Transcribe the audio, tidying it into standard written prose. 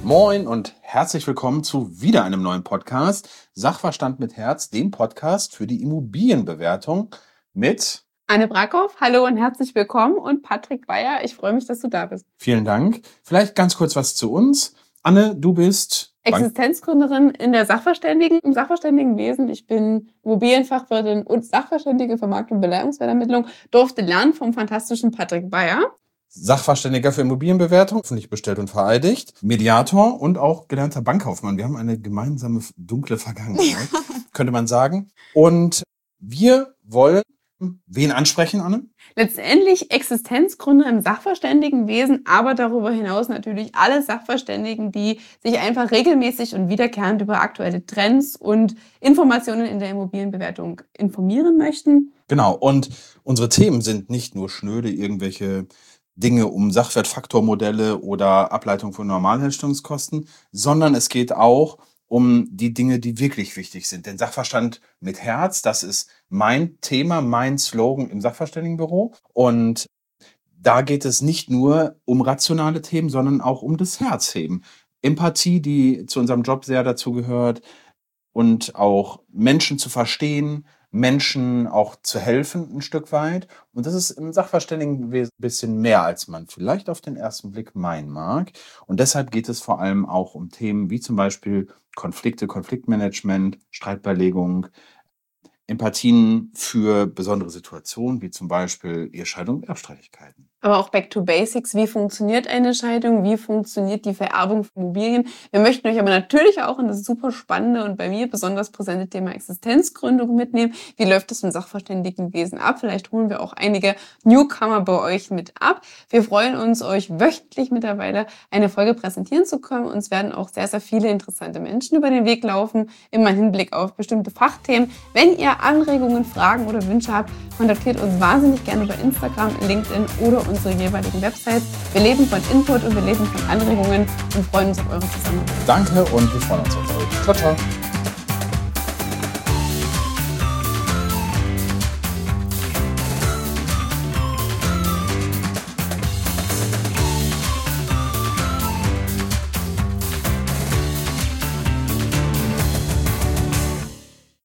Moin und herzlich willkommen zu wieder einem neuen Podcast. Sachverstand mit Herz, dem Podcast für die Immobilienbewertung mit Anne Brackhoff, hallo und herzlich willkommen, und Patrick Beyer, ich freue mich, dass du da bist. Vielen Dank. Vielleicht ganz kurz was zu uns. Anne, du bist Existenzgründerin im Sachverständigenwesen. Ich bin Immobilienfachwirtin und Sachverständige für Markt- und Beleihungswertermittlung, durfte lernen vom fantastischen Patrick Beyer. Sachverständiger für Immobilienbewertung, öffentlich bestellt und vereidigt, Mediator und auch gelernter Bankkaufmann. Wir haben eine gemeinsame dunkle Vergangenheit, könnte man sagen. Und wir wollen wen ansprechen, Anne? Letztendlich Existenzgründer im Sachverständigenwesen, aber darüber hinaus natürlich alle Sachverständigen, die sich einfach regelmäßig und wiederkehrend über aktuelle Trends und Informationen in der Immobilienbewertung informieren möchten. Genau, und unsere Themen sind nicht nur schnöde irgendwelche Dinge um Sachwertfaktormodelle oder Ableitung von Normalherstellungskosten, sondern es geht auch um die Dinge, die wirklich wichtig sind. Denn Sachverstand mit Herz, das ist mein Thema, mein Slogan im Sachverständigenbüro. Und da geht es nicht nur um rationale Themen, sondern auch um das Herzheben. Empathie, die zu unserem Job sehr dazu gehört, und auch Menschen zu verstehen, Menschen auch zu helfen ein Stück weit. Und das ist im Sachverständigenwesen ein bisschen mehr, als man vielleicht auf den ersten Blick meinen mag. Und deshalb geht es vor allem auch um Themen wie zum Beispiel Konflikte, Konfliktmanagement, Streitbeilegung, Empathien für besondere Situationen, wie zum Beispiel Ehescheidung und Erbstreitigkeiten. Aber auch back to basics. Wie funktioniert eine Scheidung? Wie funktioniert die Vererbung von Immobilien? Wir möchten euch aber natürlich auch in das super spannende und bei mir besonders präsente Thema Existenzgründung mitnehmen. Wie läuft es im Sachverständigenwesen ab? Vielleicht holen wir auch einige Newcomer bei euch mit ab. Wir freuen uns, euch wöchentlich mittlerweile eine Folge präsentieren zu können. Uns werden auch sehr, sehr viele interessante Menschen über den Weg laufen, immer im Hinblick auf bestimmte Fachthemen. Wenn ihr Anregungen, Fragen oder Wünsche habt, kontaktiert uns wahnsinnig gerne über Instagram, LinkedIn oder unsere jeweiligen Websites. Wir leben von Input und wir leben von Anregungen und freuen uns auf eure Zusammenarbeit. Danke und wir freuen uns auf euch. Ciao, ciao.